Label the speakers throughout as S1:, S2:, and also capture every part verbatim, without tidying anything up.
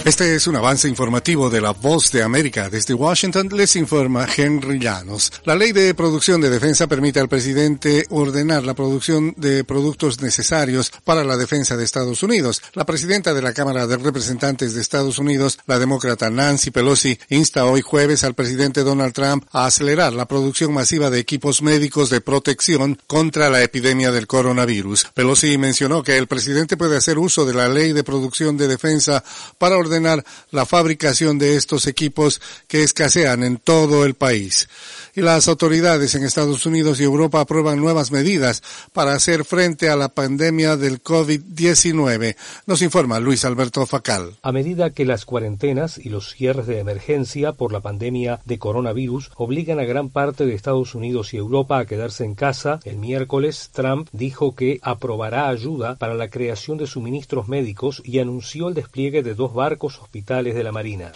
S1: Este es un avance informativo de La Voz de América. Desde Washington les informa Henry Llanos. La Ley de Producción de Defensa permite al presidente ordenar la producción de productos necesarios para la defensa de Estados Unidos. La presidenta de la Cámara de Representantes de Estados Unidos, la demócrata Nancy Pelosi, insta hoy jueves al presidente Donald Trump a acelerar la producción masiva de equipos médicos de protección contra la epidemia del coronavirus. Pelosi mencionó que el presidente puede hacer uso de la Ley de Producción de Defensa para ordenar la fabricación de estos equipos que escasean en todo el país. Y las autoridades en Estados Unidos y Europa aprueban nuevas medidas para hacer frente a la pandemia del COVID diecinueve. Nos informa Luis Alberto Facal.
S2: A medida que las cuarentenas y los cierres de emergencia por la pandemia de coronavirus obligan a gran parte de Estados Unidos y Europa a quedarse en casa, el miércoles Trump dijo que aprobará ayuda para la creación de suministros médicos y anunció el despliegue de dos barcos hospitales de la Marina.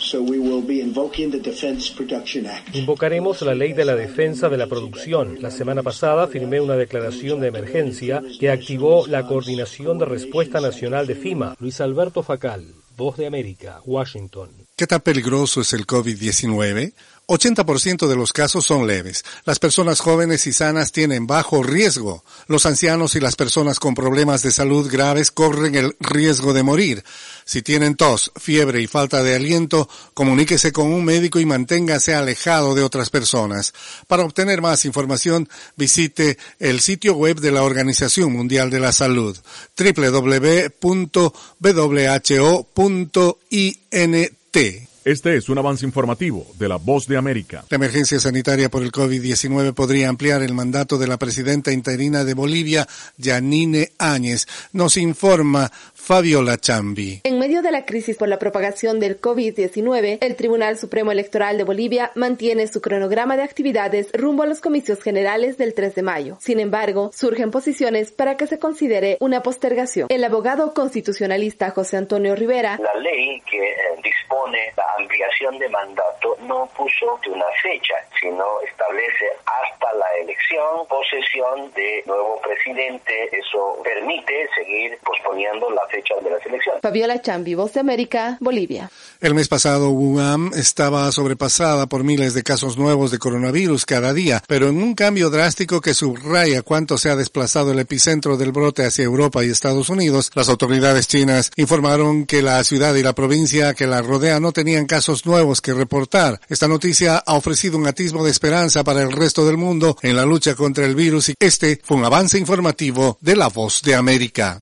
S2: Invocaremos la ley de la defensa de la producción. La semana pasada firmé una declaración de emergencia que activó la Coordinación de Respuesta Nacional de FEMA. Luis Alberto Facal, Voz de América, Washington.
S1: ¿Qué tan peligroso es el COVID diecinueve? ochenta por ciento de los casos son leves. Las personas jóvenes y sanas tienen bajo riesgo. Los ancianos y las personas con problemas de salud graves corren el riesgo de morir. Si tienen tos, fiebre y falta de aliento, comuníquese con un médico y manténgase alejado de otras personas. Para obtener más información, visite el sitio web de la Organización Mundial de la Salud, doble u doble u doble u punto w h o punto i n t.
S3: Este es un avance informativo de La Voz de América.
S1: La emergencia sanitaria por el COVID diecinueve podría ampliar el mandato de la presidenta interina de Bolivia, Yanine Áñez. Nos informa Fabiola Chambi.
S4: En medio de la crisis por la propagación del COVID diecinueve, el Tribunal Supremo Electoral de Bolivia mantiene su cronograma de actividades rumbo a los comicios generales del tres de mayo. Sin embargo, surgen posiciones para que se considere una postergación. El abogado constitucionalista José Antonio Rivera.
S5: La ley que eh, dispone la ampliación de mandato no puso una fecha, sino establece hasta la elección, posesión de nuevo presidente. Eso permite seguir posponiendo la fecha de las elecciones.
S4: Fabiola Chambi, Voz de América, Bolivia.
S1: El mes pasado, Wuhan estaba sobrepasada por miles de casos nuevos de coronavirus cada día, pero en un cambio drástico que subraya cuánto se ha desplazado el epicentro del brote hacia Europa y Estados Unidos, las autoridades chinas informaron que la ciudad y la provincia que la rodea no tenían casos nuevos que reportar. Esta noticia ha ofrecido un atisbo de esperanza para el resto del mundo en la lucha contra el virus y este fue un avance informativo de La Voz de América.